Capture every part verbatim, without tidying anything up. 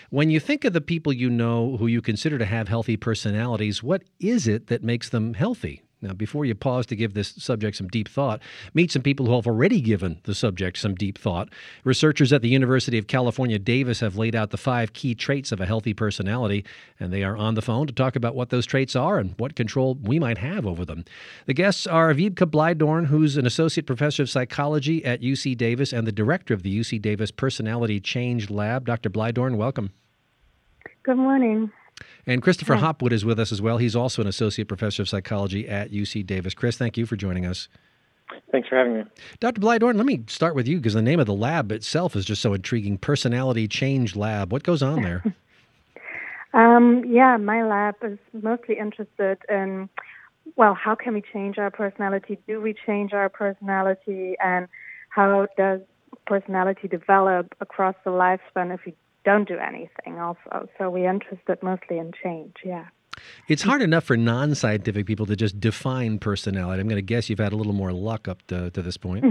When you think of the people you know who you consider to have healthy personalities, what is it that makes them healthy? Now, before you pause to give this subject some deep thought, meet some people who have already given the subject some deep thought. Researchers at the University of California, Davis have laid out the five key traits of a healthy personality, and they are on the phone to talk about what those traits are and what control we might have over them. The guests are Vibeke Bleidorn, who's an associate professor of psychology at U C Davis and the director of the U C Davis Personality Change Lab. Doctor Bleidorn, welcome. Good morning. And Christopher Hi. Hopwood is with us as well. He's also an associate professor of psychology at U C Davis. Chris, thank you for joining us. Thanks for having me. Doctor Bleidorn, let me start with you because the name of the lab itself is just so intriguing. Personality Change Lab. What goes on there? um, yeah, my lab is mostly interested in, well, how can we change our personality? Do we change our personality? And how does personality develop across the lifespan if we don't do anything also? So we're interested mostly in change, yeah. It's hard enough for non-scientific people to just define personality. I'm going to guess you've had a little more luck up to, to this point.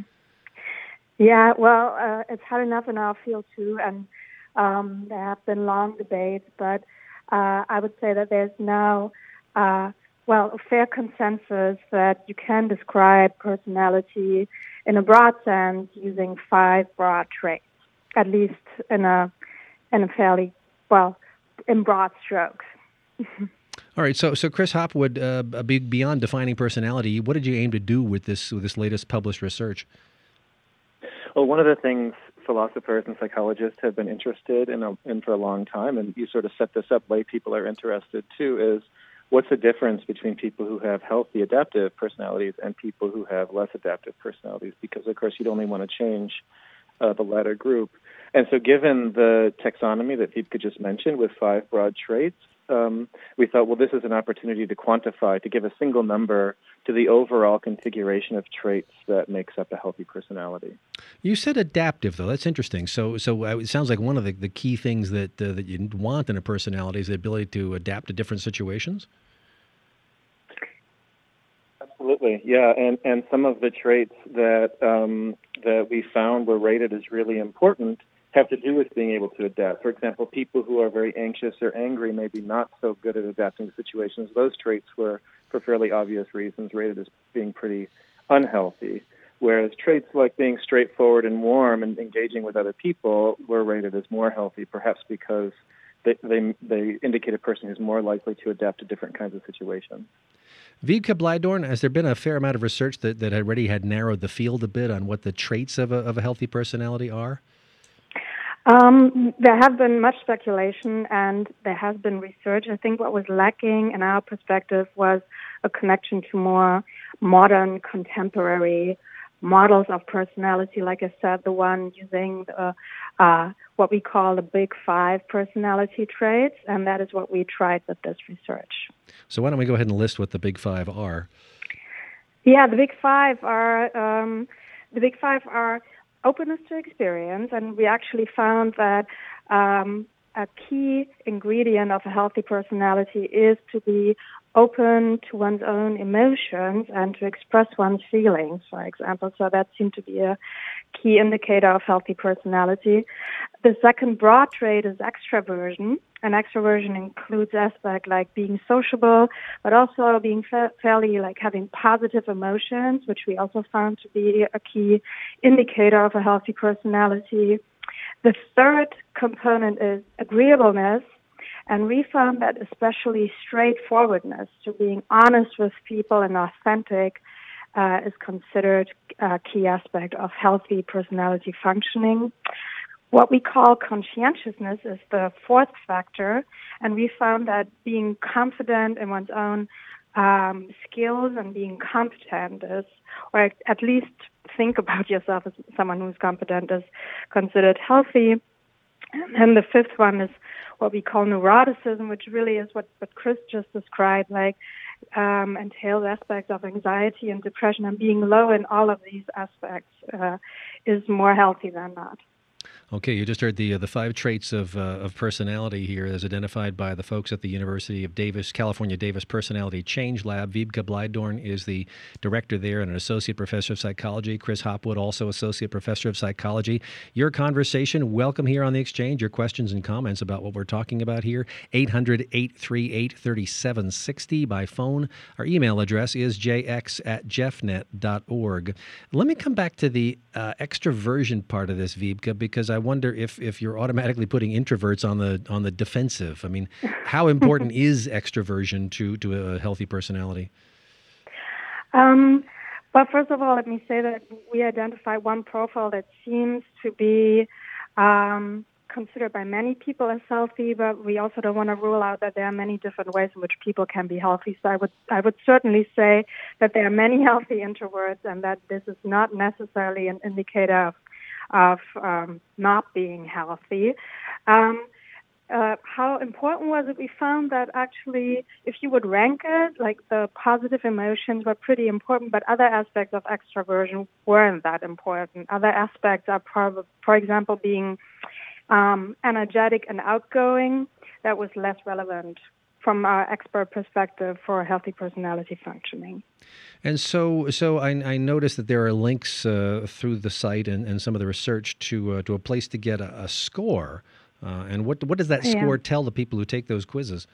Yeah, well, uh, it's hard enough in our field too, and um, there have been long debates, but uh, I would say that there's now, uh, well, a fair consensus that you can describe personality in a broad sense using five broad traits, at least in a in a fairly, well, in broad strokes. All right, so so Chris Hopwood, uh, be, beyond defining personality, what did you aim to do with this with this latest published research? Well, one of the things philosophers and psychologists have been interested in, a, in for a long time, and you sort of set this up, lay people are interested too, is what's the difference between people who have healthy adaptive personalities and people who have less adaptive personalities? Because, of course, you'd only want to change uh, the latter group. And so given the taxonomy that Vibeke just mentioned with five broad traits, um, we thought, well, this is an opportunity to quantify, to give a single number to the overall configuration of traits that makes up a healthy personality. You said adaptive, though. That's interesting. So so uh, it sounds like one of the, the key things that, uh, that you want in a personality is the ability to adapt to different situations? Absolutely, yeah, and, and some of the traits that um, that we found were rated as really important have to do with being able to adapt. For example, people who are very anxious or angry, maybe not so good at adapting to situations. Those traits were, for fairly obvious reasons, rated as being pretty unhealthy, whereas traits like being straightforward and warm and engaging with other people were rated as more healthy, perhaps because they, they, they indicate a person who's more likely to adapt to different kinds of situations. Vibeke Bleidorn, has there been a fair amount of research that, that already had narrowed the field a bit on what the traits of a, of a healthy personality are? Um, there have been much speculation and there has been research. I think what was lacking in our perspective was a connection to more modern, contemporary models of personality. Like I said, the one using the, uh, what we call the Big Five personality traits, and that is what we tried with this research. So why don't we go ahead and list what the Big Five are? Yeah, the Big Five are um, the Big Five are openness to experience, and we actually found that um, a key ingredient of a healthy personality is to be open to one's own emotions and to express one's feelings, for example. So that seemed to be a key indicator of healthy personality. The second broad trait is extraversion, and extraversion includes aspects like being sociable, but also being fa- fairly like having positive emotions, which we also found to be a key indicator of a healthy personality. The third component is agreeableness, and we found that especially straightforwardness, to being honest with people and authentic, uh, is considered a key aspect of healthy personality functioning. What we call conscientiousness is the fourth factor, and we found that being confident in one's own um, skills and being competent is, or at least think about yourself as someone who's competent, is considered healthy. And the fifth one is what we call neuroticism, which really is what, what Chris just described, like um, entails aspects of anxiety and depression, and being low in all of these aspects uh, is more healthy than not. Okay, you just heard the uh, the five traits of uh, of personality here, as identified by the folks at the University of Davis, California Davis Personality Change Lab. Wiebke Bleidorn is the director there and an associate professor of psychology. Chris Hopwood, also associate professor of psychology. Your conversation, welcome here on The Exchange. Your questions and comments about what we're talking about here, eight hundred, eight three eight, three seven six zero by phone. Our email address is j x at jeffnet dot org. Let me come back to the uh, extroversion part of this, Wiebke, because I wonder if, if you're automatically putting introverts on the on the defensive. I mean, how important is extroversion to, to a healthy personality? Um, well, first of all, let me say that we identify one profile that seems to be um, considered by many people as healthy, but we also don't want to rule out that there are many different ways in which people can be healthy. So I would I would certainly say that there are many healthy introverts, and that this is not necessarily an indicator of of um, not being healthy. Um, uh, how important was it? We found that actually, if you would rank it, like the positive emotions were pretty important, but other aspects of extroversion weren't that important. Other aspects are, prob- for example, being um, energetic and outgoing. That was less relevant from our expert perspective for healthy personality functioning. And so, so I, I noticed that there are links uh, through the site and, and some of the research to uh, to a place to get a, a score. Uh, and what what does that score yeah. tell the people who take those quizzes?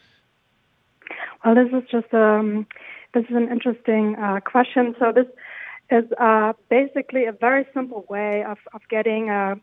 Well, this is just um, this is an interesting uh, question. So this is uh, basically a very simple way of, of getting a,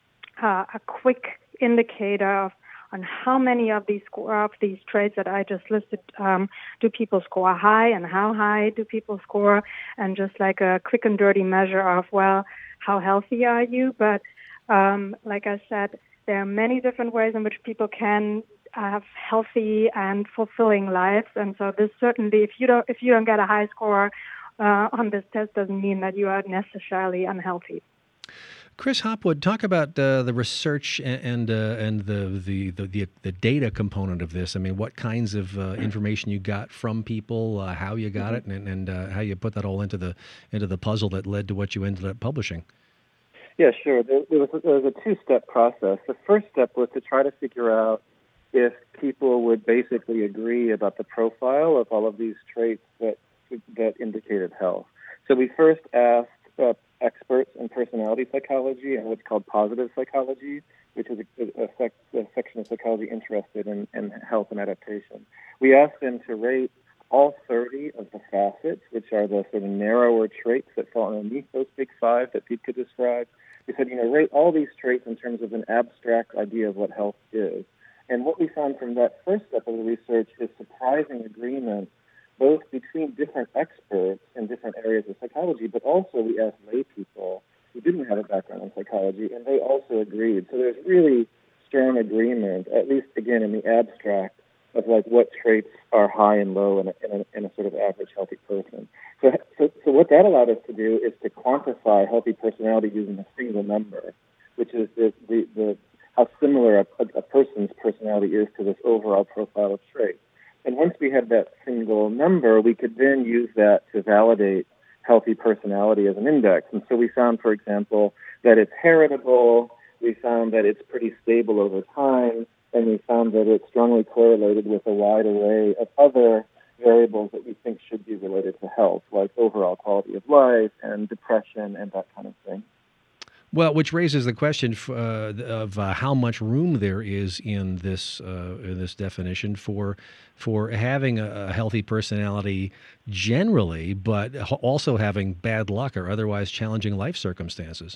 a a quick indicator of on how many of these of these traits that I just listed um, do people score high, and how high do people score, and just like a quick and dirty measure of, well, how healthy are you? But um, like I said, there are many different ways in which people can have healthy and fulfilling lives, and so this certainly, if you don't if you don't get a high score uh, on this test, doesn't mean that you are necessarily unhealthy. Chris Hopwood, talk about uh, the research and and, uh, and the, the, the, the data component of this. I mean, what kinds of uh, information you got from people, uh, how you got mm-hmm. it, and, and uh, how you put that all into the into the puzzle that led to what you ended up publishing. Yeah, sure. There, there, was a, there was a two-step process. The first step was to try to figure out if people would basically agree about the profile of all of these traits that that indicated health. So we first asked uh, experts in personality psychology and what's called positive psychology, which is a, a, sec, a section of psychology interested in, in health and adaptation. We asked them to rate all thirty of the facets, which are the sort of narrower traits that fall underneath those big five that Wiebke described. We said, you know, rate all these traits in terms of an abstract idea of what health is. And what we found from that first step of the research is surprising agreement, both between different experts in different areas of psychology, but also we asked lay people who didn't have a background in psychology, and they also agreed. So there's really strong agreement, at least, again, in the abstract, of like what traits are high and low in a, in a, in a sort of average healthy person. So, so, so what that allowed us to do is to quantify healthy personality using a single number, which is the, the, the how similar a, a person's personality is to this overall profile of traits. And once we had that single number, we could then use that to validate healthy personality as an index. And so we found, for example, that it's heritable, we found that it's pretty stable over time, and we found that it's strongly correlated with a wide array of other variables that we think should be related to health, like overall quality of life and depression and that kind of thing. Well, which raises the question uh, of uh, how much room there is in this uh, in this definition for for having a, a healthy personality generally, but also having bad luck or otherwise challenging life circumstances.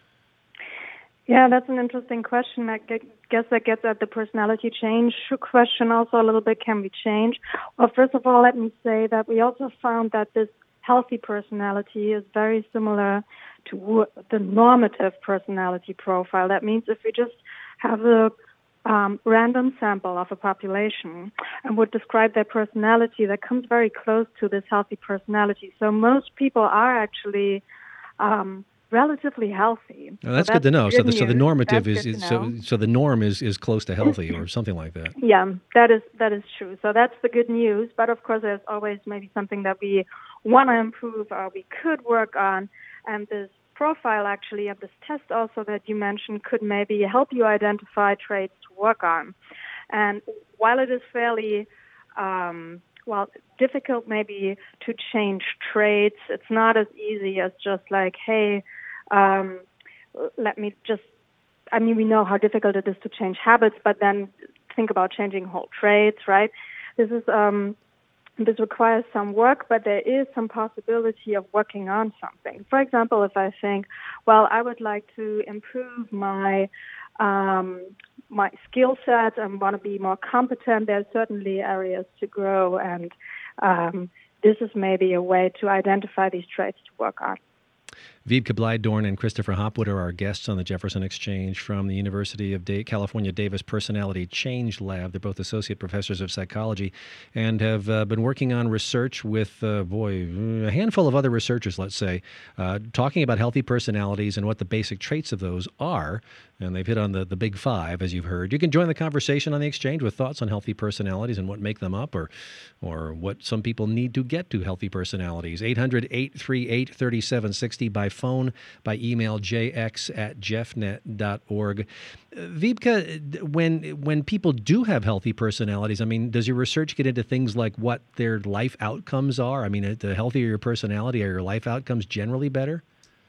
Yeah, that's an interesting question. I guess that gets at the personality change question also a little bit. Can we change? Well, first of all, let me say that we also found that this healthy personality is very similar to the normative personality profile. That means if we just have a um, random sample of a population and would describe their personality, that comes very close to this healthy personality. So most people are actually um, relatively healthy. Oh, that's, so that's good to know. Good so, the, so the normative is, is so so the norm is, is close to healthy or something like that. Yeah, that is that is true. So that's the good news. But of course, there's always maybe something that we want to improve or we could work on. And this profile, actually, of this test also that you mentioned could maybe help you identify traits to work on. And while it is fairly, um, well, difficult maybe to change traits, it's not as easy as just like, hey, um, let me just, I mean, we know how difficult it is to change habits, but then think about changing whole traits, right? This is, um, this requires some work, but there is some possibility of working on something. For example, if I think, well, I would like to improve my um, my skill set and want to be more competent, there's certainly areas to grow, and um, this is maybe a way to identify these traits to work on. Wiebke Bleidorn and Christopher Hopwood are our guests on the Jefferson Exchange from the University of da- California Davis Personality Change Lab. They're both associate professors of psychology and have uh, been working on research with, uh, boy, a handful of other researchers, let's say, uh, talking about healthy personalities and what the basic traits of those are. And they've hit on the, the big five, as you've heard. You can join the conversation on the Exchange with thoughts on healthy personalities and what make them up, or or what some people need to get to healthy personalities. eight hundred, eight three eight, three seven six zero by phone, by email, j x at jeffnet dot org. Uh, Wiebke, when, when people do have healthy personalities, I mean, does your research get into things like what their life outcomes are? I mean, the healthier your personality, are your life outcomes generally better?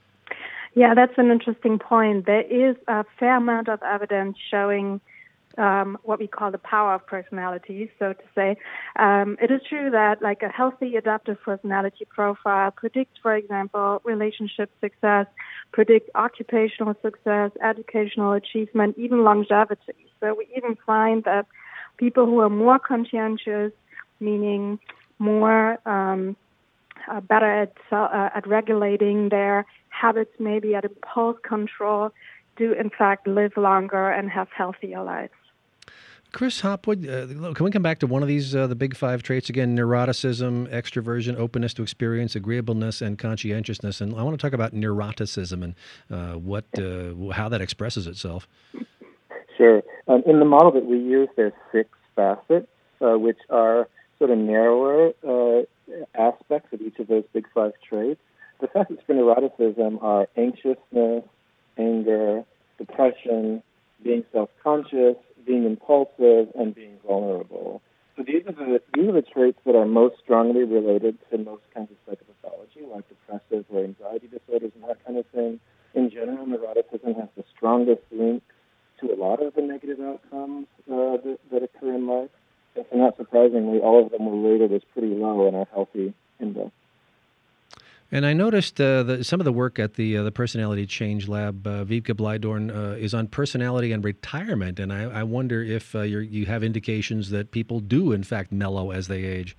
Yeah, that's an interesting point. There is a fair amount of evidence showing um, what we call the power of personality, so to say. Um, it is true that like a healthy adaptive personality profile predicts, for example, relationship success, predicts occupational success, educational achievement, even longevity. So we even find that people who are more conscientious, meaning more um, uh, better at, uh, at regulating their habits, maybe at impulse control, do in fact live longer and have healthier lives. Chris Hopwood, uh, can we come back to one of these, uh, the big five traits again? Neuroticism, extroversion, openness to experience, agreeableness, and conscientiousness. And I want to talk about neuroticism and uh, what, uh, how that expresses itself. Sure. Um, in the model that we use, there's six facets, uh, which are sort of narrower uh, aspects of each of those big five traits. The facets for neuroticism are anxiousness, anger, depression, being self-conscious, being impulsive, and being vulnerable. So these are the these are the traits that are most strongly related to most kinds of psychopathology, like depressive or anxiety disorders and that kind of thing. In general, neuroticism has the strongest link to a lot of the negative outcomes uh, that, that occur in life. And so not surprisingly, all of them were rated as pretty low in our healthy index. And I noticed uh, that some of the work at the uh, the Personality Change Lab, uh, Wiebke Bleidorn, uh, is on personality and retirement. And I, I wonder if uh, you're, you have indications that people do, in fact, mellow as they age.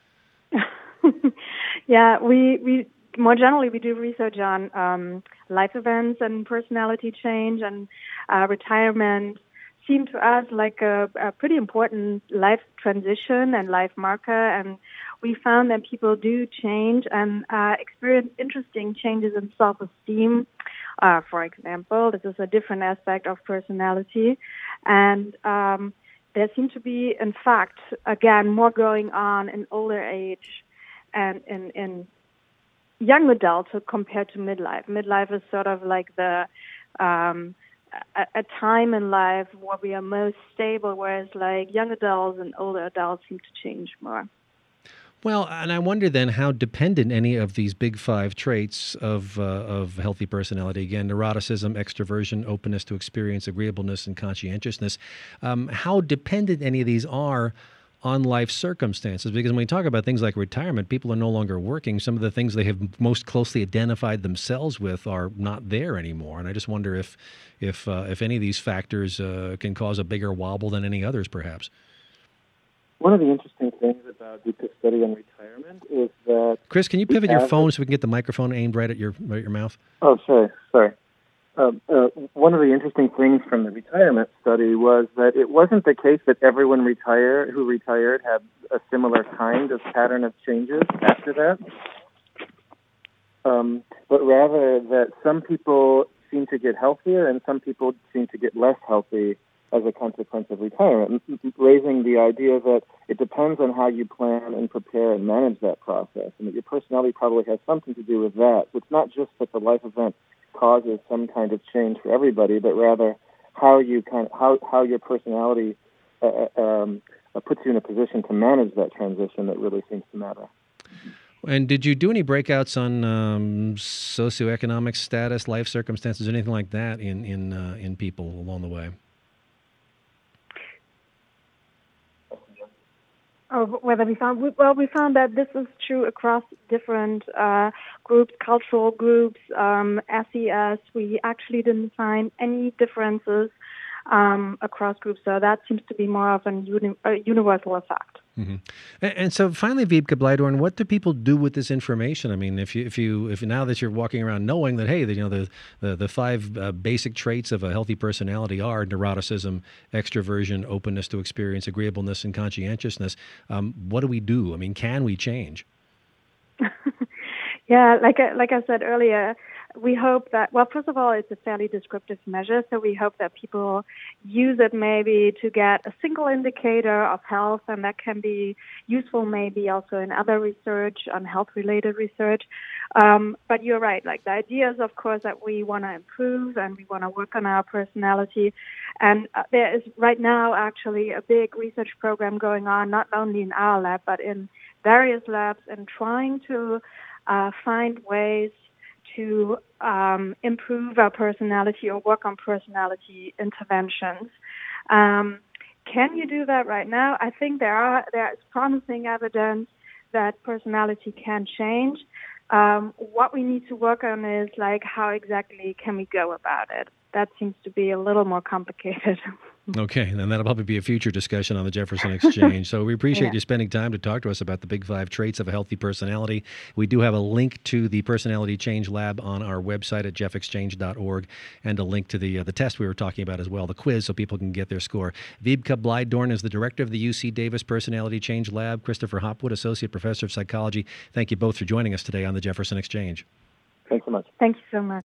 Yeah, we, we more generally, we do research on um, life events and personality change, and uh, retirement seem to us like a, a pretty important life transition and life marker. And we found that people do change and uh, experience interesting changes in self-esteem. Uh, for example, this is a different aspect of personality. And um, there seems to be, in fact, again, more going on in older age and in, in young adulthood compared to midlife. Midlife is sort of like the um, a, a time in life where we are most stable, whereas like young adults and older adults seem to change more. Well, and I wonder then how dependent any of these big five traits of uh, of healthy personality, again, neuroticism, extroversion, openness to experience, agreeableness, and conscientiousness, um, how dependent any of these are on life circumstances. Because when we talk about things like retirement, people are no longer working. Some of the things they have most closely identified themselves with are not there anymore. And I just wonder if if uh, if any of these factors uh, can cause a bigger wobble than any others, perhaps. One of the interesting things about Wiebke's study on retirement is that... Chris, can you pivot your phone so we can get the microphone aimed right at your right at your mouth? Oh, sorry, sorry. Um, uh, one of the interesting things from the retirement study was that it wasn't the case that everyone retire, who retired had a similar kind of pattern of changes after that, um, but rather that some people seem to get healthier and some people seem to get less healthy as a consequence of retirement, raising the idea that it depends on how you plan and prepare and manage that process, and that your personality probably has something to do with that. So it's not just that the life event causes some kind of change for everybody, but rather how you kind of, how how your personality uh, um, uh, puts you in a position to manage that transition that really seems to matter. And did you do any breakouts on um, socioeconomic status, life circumstances, anything like that in in uh, in people along the way? Oh, whether we found well, we found that this is true across different uh, groups, cultural groups, um, S E S. We actually didn't find any differences um, across groups, so that seems to be more of an uni- a universal effect. Mm-hmm. And, and so, finally, Wiebke Bleidorn, what do people do with this information? I mean, if you, if you, if now that you're walking around knowing that, hey, the, you know, the the, the five uh, basic traits of a healthy personality are neuroticism, extroversion, openness to experience, agreeableness, and conscientiousness. Um, what do we do? I mean, can we change? Yeah, like I, like I said earlier, we hope that, well, first of all, it's a fairly descriptive measure, so we hope that people use it maybe to get a single indicator of health, and that can be useful maybe also in other research, on health-related research. Um, but you're right, like the idea is, of course, that we want to improve and we want to work on our personality. And uh, there is right now actually a big research program going on, not only in our lab, but in various labs, and trying to uh, find ways to um, improve our personality or work on personality interventions. Um, can you do that right now? I think there are there is promising evidence that personality can change. Um, what we need to work on is like how exactly can we go about it? That seems to be a little more complicated. Okay, and that'll probably be a future discussion on the Jefferson Exchange. So we appreciate Yeah. you spending time to talk to us about the big five traits of a healthy personality. We do have a link to the Personality Change Lab on our website at jeff exchange dot org, and a link to the uh, the test we were talking about as well, the quiz, so people can get their score. Wiebke Bleidorn is the director of the U C Davis Personality Change Lab. Christopher Hopwood, associate professor of psychology. Thank you both for joining us today on the Jefferson Exchange. Thanks so much. Thank you so much.